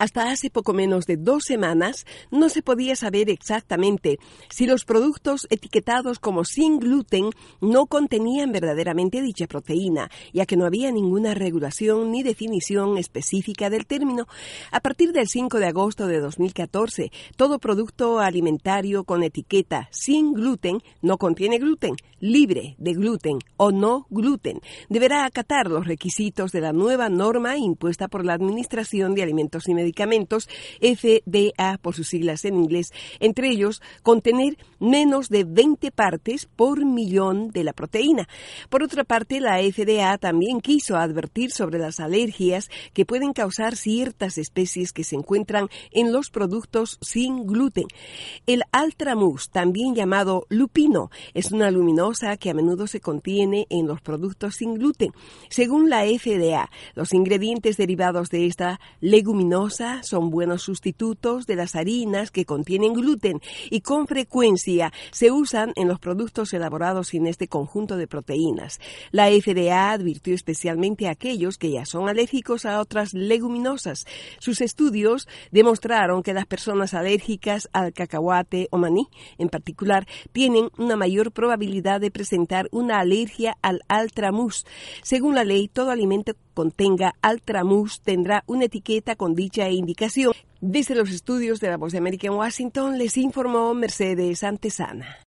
Hasta hace poco menos de 2 semanas no se podía saber exactamente si los productos etiquetados como sin gluten no contenían verdaderamente dicha proteína, ya que no había ninguna regulación ni definición específica del término. A partir del 5 de agosto de 2014, todo producto alimentario con etiqueta sin gluten, no contiene gluten, libre de gluten o no gluten, deberá acatar los requisitos de la nueva norma impuesta por la Administración de Alimentos y Medicamentos, FDA por sus siglas en inglés, entre ellos contener menos de 20 partes por millón de la proteína. Por otra parte, la FDA también quiso advertir sobre las alergias que pueden causar ciertas especies que se encuentran en los productos sin gluten. El Altramus, también llamado lupino, es una luminosa que a menudo se contiene en los productos sin gluten. Según la FDA, los ingredientes derivados de esta leguminosa son buenos sustitutos de las harinas que contienen gluten y con frecuencia se usan en los productos elaborados sin este conjunto de proteínas. La FDA advirtió especialmente a aquellos que ya son alérgicos a otras leguminosas. Sus estudios demostraron que las personas alérgicas al cacahuate o maní, en particular, tienen una mayor probabilidad de presentar una alergia al Altramus. Según la ley, todo alimento que contenga Altramus tendrá una etiqueta con dicha indicación. Desde los estudios de La Voz de América en Washington les informó Mercedes Antesana.